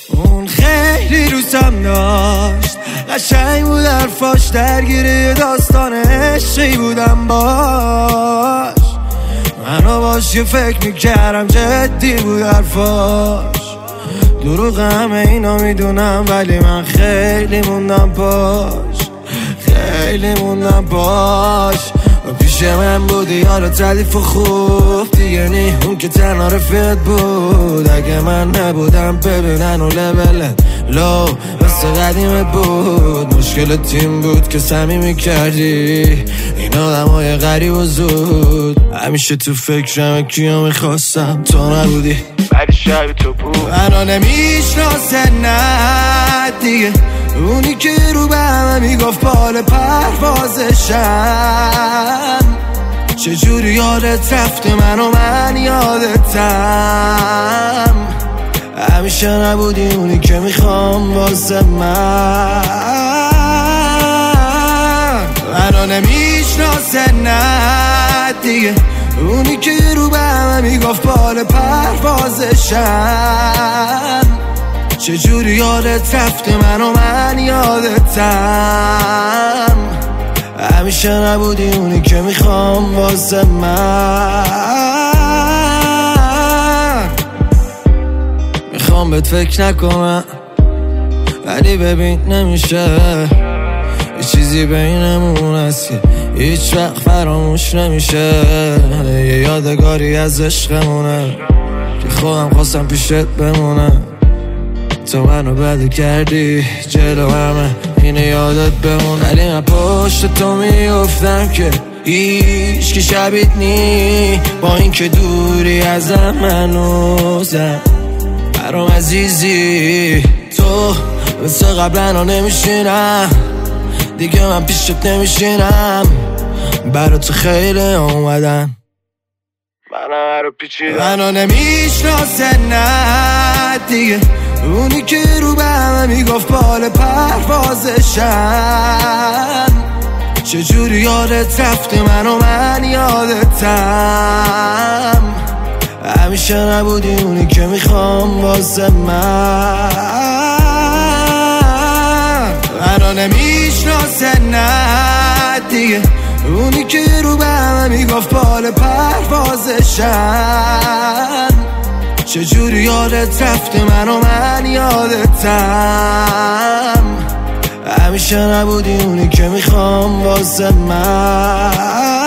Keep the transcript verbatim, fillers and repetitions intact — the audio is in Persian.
اون خیلی روزم داشت، قشنگ بود حرفاش، درگیری داستان عشقی بودم باش. منو باش یه فکر میکردم جدی بود حرفاش. دروغ همه اینا میدونم ولی من خیلی موندم باش، خیلی موندم باش. و پیش من بودی یارو تلیف و خوب دیگه نی، اون که تنها رفیقت بود. اگه من نبودم ببینن و لبلت لو مثل قدیمت بود. مشکل تیم بود که صمیمی کردی این آدم های غریب و زود. همیشه تو فکرم کیا میخواستم تو نبودی ولی شب تو بود. منو نمیشناسه نه دیگه، اونی که رو به همه میگفت بال پروازشم. چجوری یادت رفته من و من یادتم. همیشه نبودی اونی که میخوام واسه من. منو نمیشناسه نه دیگه، اونی که رو به همه میگفت بال پروازشم. چجوری یادت رفته من و من یادتم. همیشه نبودی اونی که میخوام واسه من. میخوام بهت فکر نکنم ولی ببین نمیشه، یه چیزی بینمون هست که هیچ وقت فراموش نمیشه. یه یادگاری از عشقمونه که خودم خواستم پیشت بمونم. تو منو بده کردی جلو همه اینه یادت بمون. ولی من پشت تو میافتم که هیچ که شبیت نی، با این که دوری ازم منوزم. برام عزیزی تو مثل قبلا نمیشینم دیگه، من پیشت نمیشینم. برا تو خیلی اومدن منو رو پیچیدم. منو نمیشناسه نه دیگه، اونی که رو به همه میگفت بال پروازشم. چجوری یادت رفته من و من یادتم. همیشه نبودی اونی که میخوام واسه من. منو نمیشناسه نه دیگه، اونی که رو به همه میگفت بال پروازشم. چجوری یادت رفته من و من یادتم. همیشه نبودی اونی که میخوام واسه من.